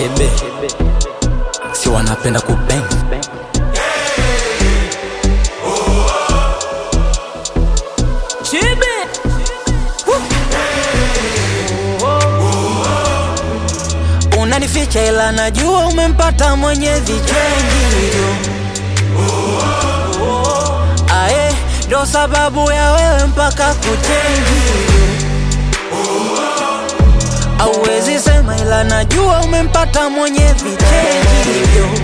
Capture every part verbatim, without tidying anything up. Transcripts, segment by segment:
Chebe si wanapenda kubang. Chebe unanificha ila najua umempata mwenye vichengi. Ae ndo sababu ya wewe mpaka kuchengi. Hauwezi sema ila najua umempata mwenye vichengi.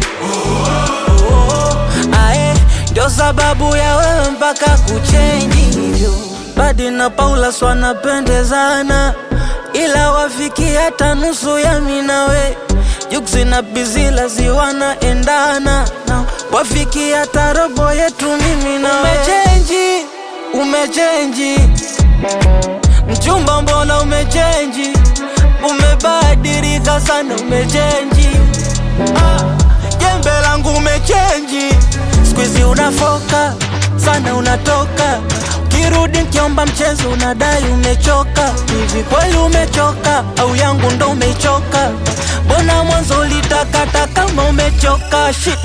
Ae ndo sababu ya wewe mpaka kuchengi. Badi na Paula swanapendezana, ila wafiki hata nusu ya minawe. Juksi na Bizila ziwana endana, wafiki hata robo yetu mimi na umechenji, umechenji mchumba mbona umechenji. Umebadilika sana umechenji. Ah, jembe langu umechenji. Squeezy unafoka sana unatoka. Kirudi nkiomba mchezo unadai umechoka. Hivi kweli umechoka au yangu ndo umechoka? Bona mwanzo ulitakata kama umechoka. Shit.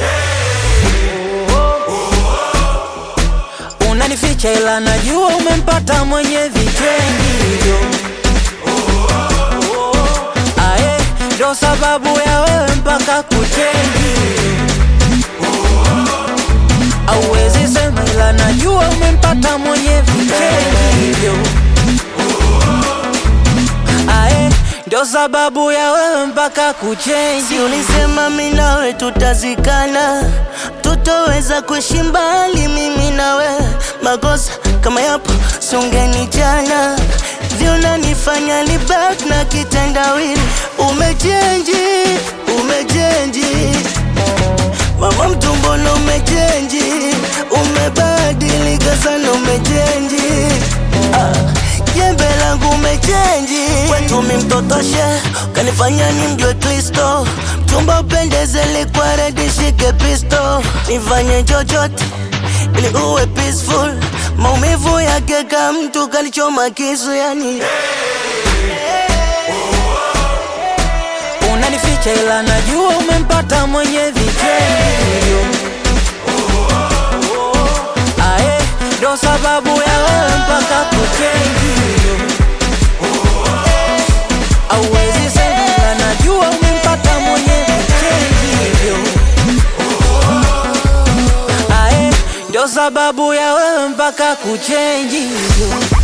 Unanificha ila najua umempata mwenye vichengi. Ae ndo sababu ya wewe mpaka kuchengi. Hauwezi sema ila najua umempata mwenye vichengi. Ae ndo sababu ya wewe mpaka kuchengi. Si ulisema mimi nawe tutazikana, tutoweza kuishi mbali mimi nawe. Makosa kama yapo songeni jana, viona nifanya ni back na kitendawili. Umechenji, umechenji mama mtumbono umechenji. Umebadilika sana umechenji. Ah, jembe langu umechenji. Kwetu mi mtotoshe, kanifanya ni mjwe Kristo. Mtumba upendezele kwa redi shike pisto. Nifanye chochote ili uwe peaceful. Maumivu yake kama mtu kalichoma kisu yani. Unanificha ila najua umempata mwenye vichengi. Ae ndo sababu ya wewe mpaka kuchengi. Hauwezi sema ila najua umempata mwenye vichengi. Ae ndo sababu ya wewe mpaka kuchengi.